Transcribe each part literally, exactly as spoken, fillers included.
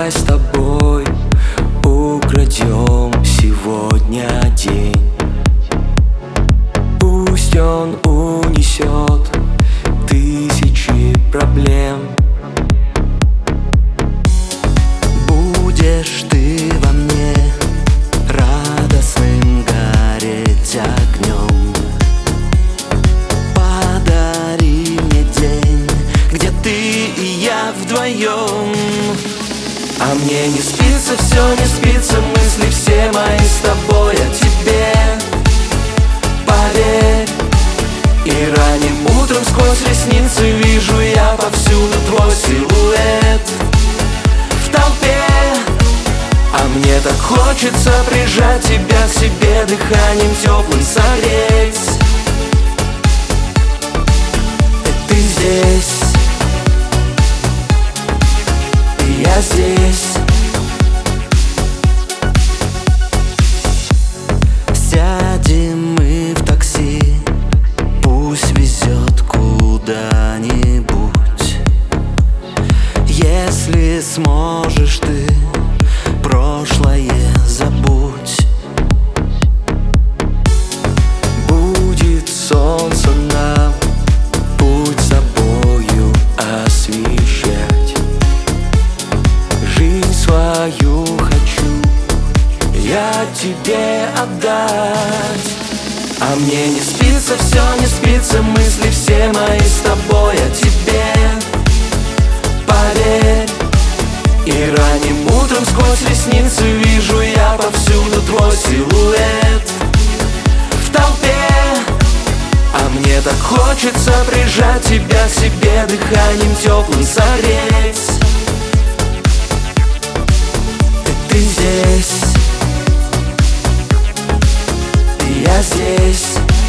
Давай с тобой украдем сегодня день. Пусть он унесет тысячи проблем. Будешь ты во мне радостным гореть огнем. Подари мне день, где ты и я вдвоем. А мне не спится, все не спится, мысли все мои с тобой о тебе. Поверь, и ранним утром сквозь ресницы вижу я повсюду твой силуэт в толпе. А мне так хочется прижать тебя к себе, дыханием теплым согреть. И ты здесь, и я здесь. Сядем мы в такси, пусть везет куда-нибудь. Если сможешь ты, прошлое забудь. Будет солнце нам путь собою освещать. Жизнь свою хочу я тебе отдать. А мне не спится, все не спится, мысли все мои с тобой о тебе. Поверь, и ранним утром сквозь ресницы вижу я повсюду твой силуэт в толпе. А мне так хочется прижать тебя к себе, дыханием теплым согреть. И ты здесь, и я здесь.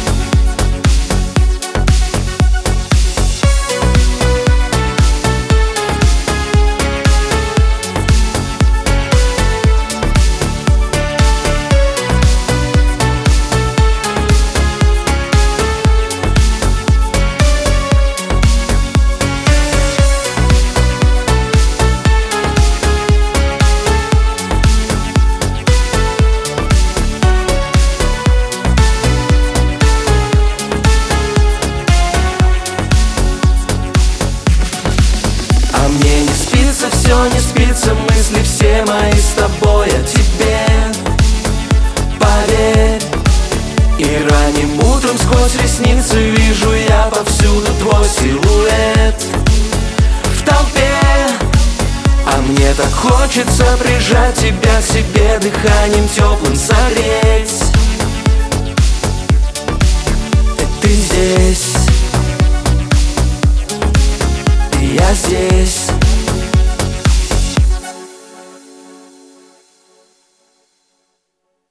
Мне не спится, все не спится, мысли все мои с тобой о тебе. Поверь, и ранним утром сквозь ресницы вижу я повсюду твой силуэт в толпе. А мне так хочется прижать тебя к себе, дыханием теплым согреть.